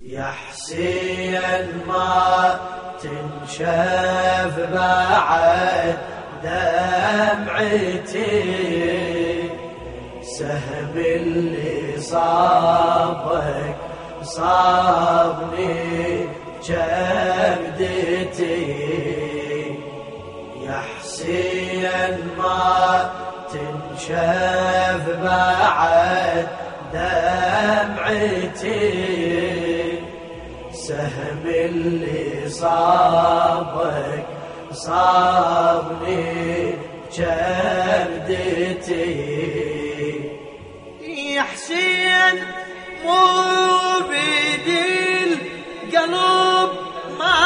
يا حسين ما تنشف بعد دمعتي، سهم اللي صابك صابني جبدتي. يا حسين ما تنشف بعد دمعتي، سهم اللي صابك صابني جبدتي. يا حسين مو بيدي القلب ما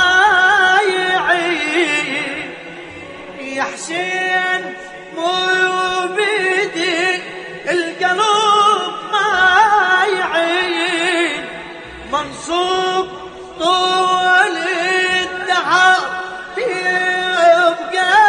يعين، يا حسين مو بيدي القلب ما يعين، منصوب طول الدهر يبقى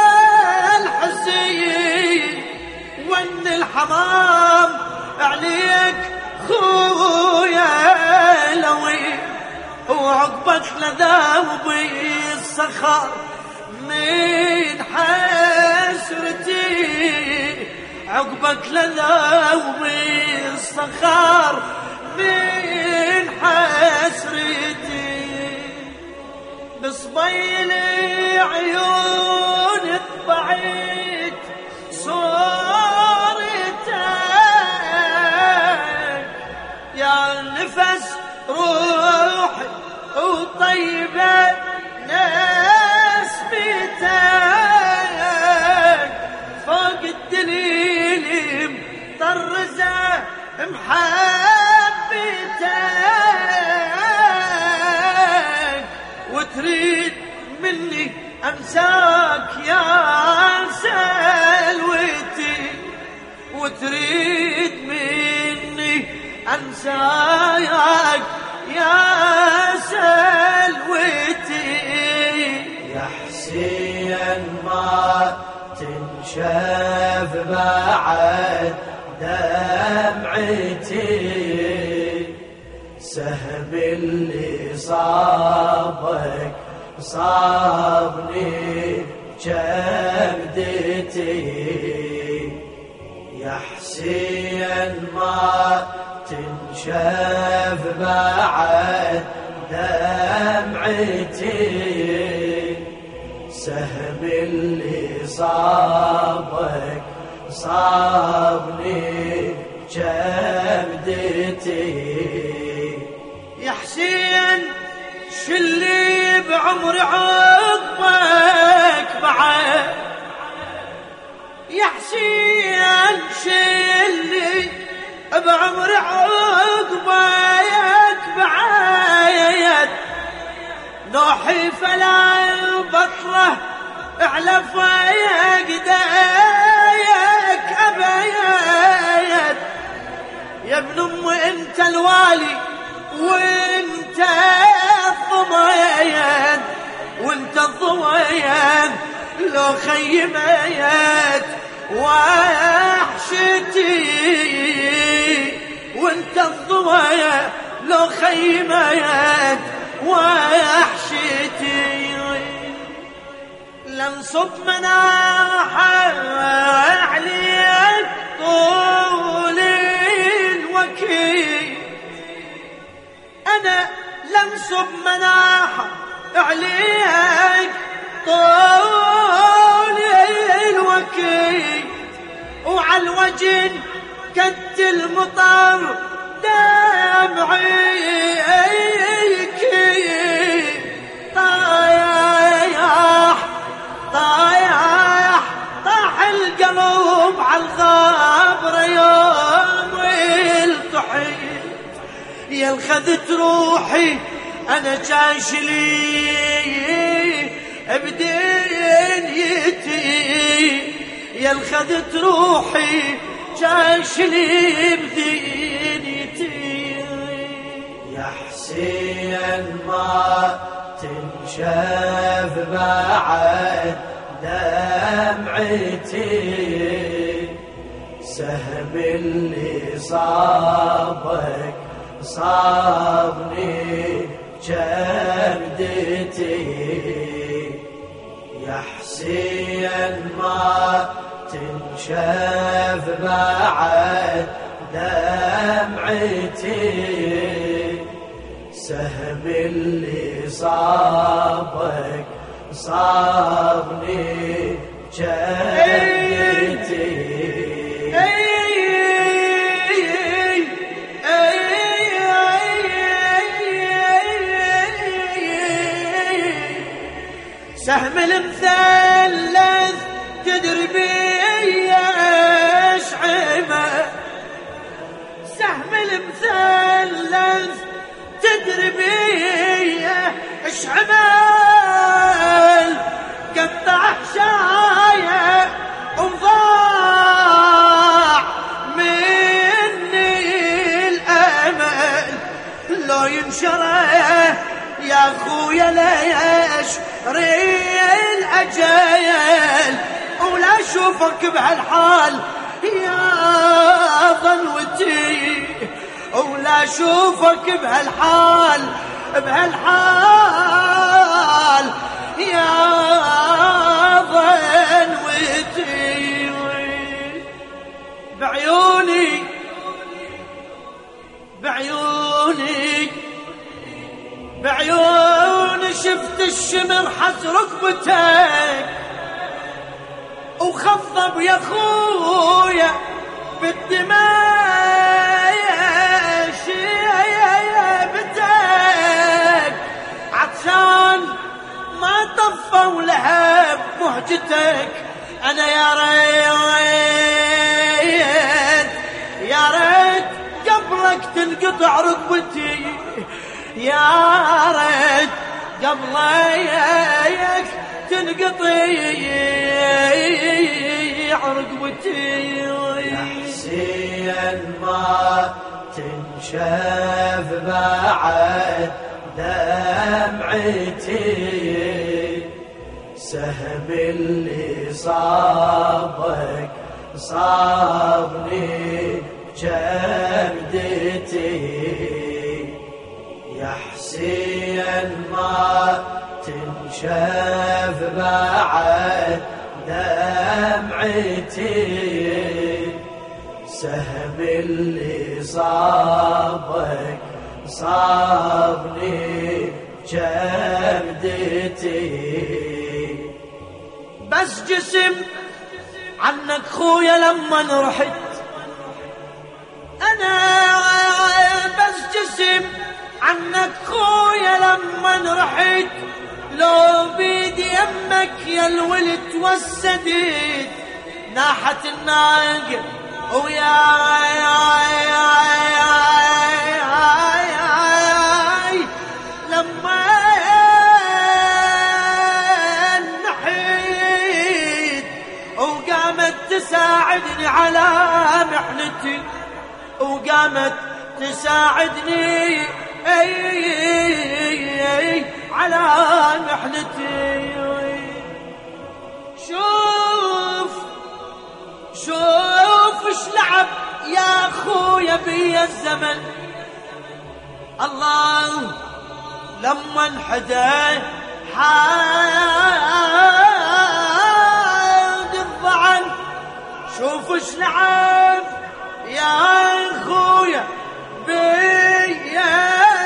الحسين، وان الحمام عليك خويا لوي، وعقبك لذوبي الصخر من حسرتي، عقبك لذوبي الصخر من حسرتي. بصبيل عيون طبعت صورتك، يا نفس روحي وطيبة نسمتك، فوق الدليل مطرزة محبتك، وتريد مني أنساك يا سلوتي، وتريد مني أنساك يا سلوتي. يا حسين ما تنشف بعد دمعتي، سهم اللي صابك صابني جبدتي. يا حسين ما تنشف بعد دمعتي، سهم اللي صابك صابني جبدتي. يا حسين شلي بعمر عقبك بعد، يا حسين شلي بعمر عقبك بعد، نوحي فلا بطره على فيك دايك أبيد، يا ابن أم انت الوالي وانت الضميد، وانت الضميد لو خيميت وحشتي، وانت الضميد لو خيميت وحشتي. لنصب مناحة عليك طول الوكيل، أنا لنصب مناحة عليك طول الوكيل، وعلى الوجه كد المطر دمعيك طايح طايح طاح القلب عالغابر يوم التحيل. يا الخذت روحي انا جاشلي بدنيتي، يا الخذت روحي جاشلي بدنيتي. يا حسين ما تنشف بعد دمعتي، سهم اللي صابك صابني جبدتي يا حسين ما تنشف بعد دمعتي سهم اللي صابك صابني جبدتي سهم المثلث تدري بي اشعمه سهم المثلث تدري بي اشعمل قطع حشايه وضاع مني الامل لو ينشره يا خويا ليش ريل اجيل ولا اشوفك بهالحال يا ظنوتي ولا اشوفك بهالحال يا ظنوتي بعيوني شفت الشمر حز ركبتك وخضب يا خويا بالدماء شيبتك عطشان ما طفى ولهب مهجتك انا يا ريت قبلك تنقطع ركبتي يا ريت قبلك تنقطع ركبتي يا حسين ما تنشف بعد دمعتي سهم اللي صابك صابني جبدتي يا حسين ما تنشف بعد دمعتي سهم اللي صابك صابني جبدتي بس جسم عنك خويا لما رحت انا بس جسم عنك خويا لما رحت لو بيدي يمك يا الولد توسدت ناحت الناقة ويا لما نحيت وقامت تساعدني على محنتي وقامت تساعدني على محنتي شوف اش لعب يا خويا بيا الزمن الله لما انحدى حاد الضعن شوف اش لعب يا خويا بيا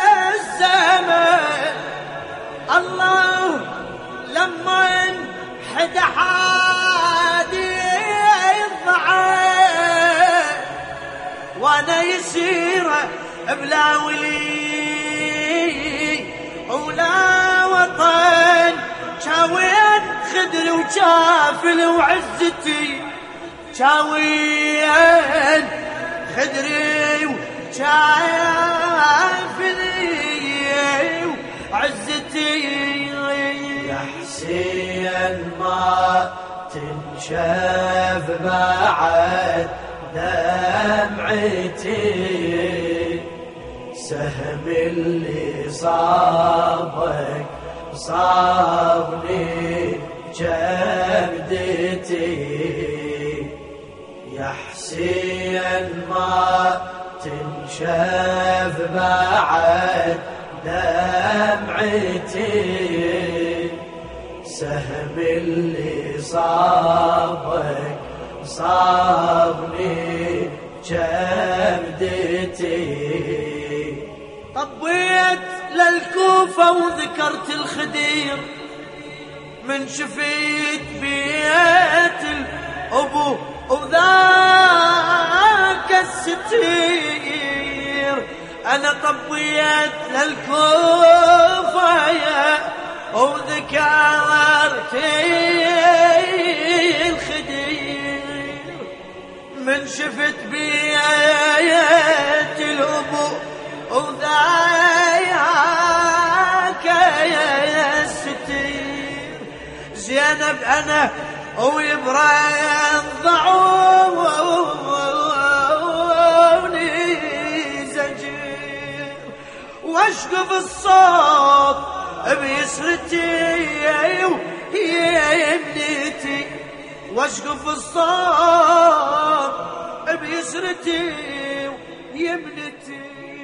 الزمن الله لما انحدى حادي الضعن وانا يسير بلا ولي ولا وطن شاوين خدري وشافل وعزتي شاوين خدري وشافلي وعزتي يا حسين ما تنشف بعد دمعتي سهم اللي صابك صابني جبدتي يا حسين ما تنشف شاف بعد دمعتي سهم اللي صابك صابني جبدتي. طبيت للكوفة وذكرت الخدير من شفيت بيت الأبو وذاك الستير. أنا طبيت للكوفة وذكرت الخدير من شفت بيت الأبو وذاك الستير. زينب أنا ويبرين ضعوني زجير واشقف الصوت بيسرتي ويمنيتي واشقف الصوت بيسرتي ويمنيتي.